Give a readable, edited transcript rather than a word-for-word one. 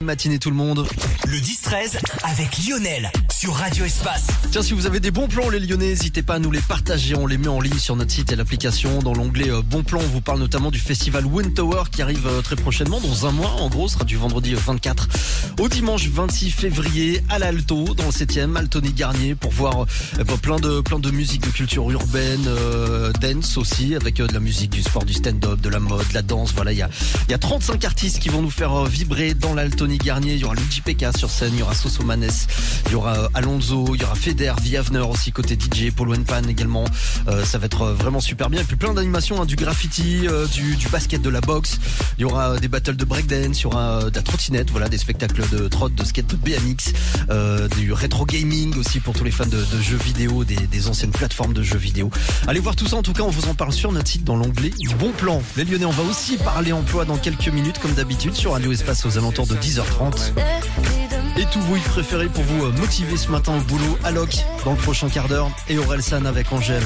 Matinée tout le monde. Le 10-13 avec Lionel sur Radio Espace. Tiens, si vous avez des bons plans les Lyonnais, n'hésitez pas à nous les partager, on les met en ligne sur notre site et l'application. Dans l'onglet bons plans, on vous parle notamment du festival Wind Tower qui arrive très prochainement, dans un mois en gros, ce sera du vendredi 24 au dimanche 26 février à l'Alto, dans le 7e, Altony-Garnier, pour voir plein de musique, de culture urbaine, dance aussi, avec de la musique, du sport, du stand-up, de la mode, de la danse. Voilà, il y a 35 artistes qui vont nous faire vibrer dans l'Altony-Garnier. Il y aura Luigi Pecca sur scène, il y aura Sosomanes, il y aura Alonso, il y aura Feder, Viavner aussi côté DJ, Polo Pan également. Ça va être vraiment super bien. Et puis plein d'animations, du graffiti, du basket, de la boxe. Il y aura des battles de breakdance, il y aura de la trottinette, voilà, des spectacles de trot, de skate, de BMX, du rétro gaming aussi pour tous les fans de jeux vidéo, des anciennes plateformes de jeux vidéo. Allez voir tout ça, en tout cas on vous en parle sur notre site dans l'onglet Bon Plan. Les Lyonnais, on va aussi parler emploi dans quelques minutes comme d'habitude sur Radio Espace aux alentours de 10h30. Et tout vous y préférez pour vous motiver ce matin au boulot, Alok dans le prochain quart d'heure et Orelsan avec Angèle.